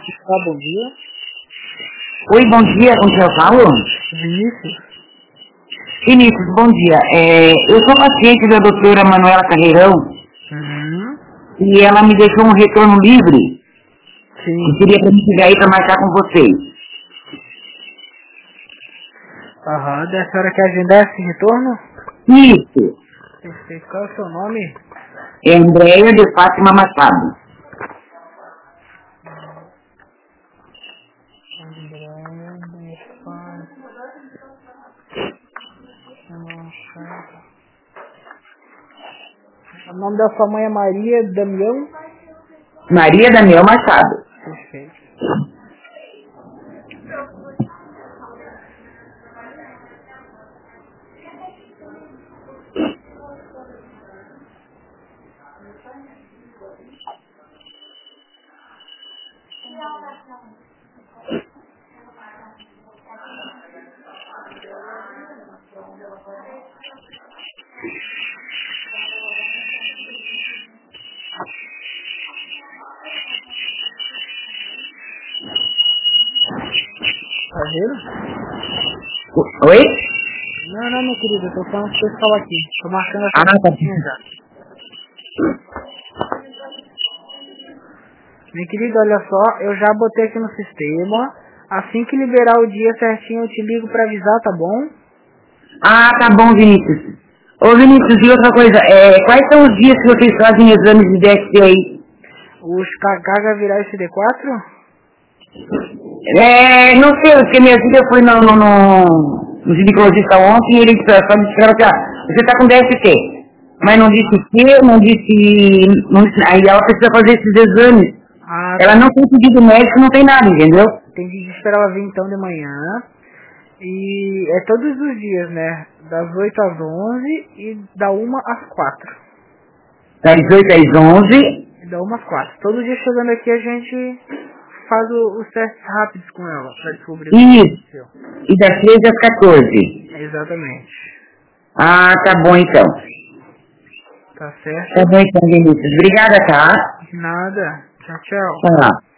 Tá, bom dia. Oi, bom dia, com quem eu falo? Vinícius. Vinícius, bom dia. Eu sou paciente da doutora Manuela Carreirão e ela me deixou um retorno livre. Sim. E queria pra mim chegar aí pra marcar com vocês. Aham, da senhora quer agendar esse retorno? Isso. Perfeito. Qual é o seu nome? É Andréia de Fátima Machado. O nome da sua mãe é Maria Damião? Maria Daniel Machado. Perfeito. Tá vendo? Oi? Não, meu querido, eu tô falando com o pessoal aqui. Tô marcando essa Ah, tá. já. Meu querido, olha só, eu já botei aqui no sistema. Assim que liberar o dia certinho, eu te ligo pra avisar, tá bom? Ah, tá bom, Vinícius. Ô, Vinícius, e outra coisa, quais são os dias que vocês fazem exames de DST aí? Os KK virar esse D4? Não sei, porque minha filha foi no ginecologista ontem e ele só disseram que você tá com DST. Mas não disse o quê, não disse... aí ela precisa fazer esses exames. Ah, Ela não tem pedido médico, não tem nada, entendeu? tem que esperar ela vir então de manhã. E é todos os dias, né? Das 8 às 11 e da 1 às 4. Das 8 às 11. E da 1 às 4. Todo dia chegando aqui a gente faz os testes rápidos com ela pra descobrir o que Isso. aconteceu. E das 13 às 14. Exatamente. Ah, tá bom então. Tá certo? Tá bom então, Vinícius. Obrigada, tá? De nada. Tchau, tchau. Tá.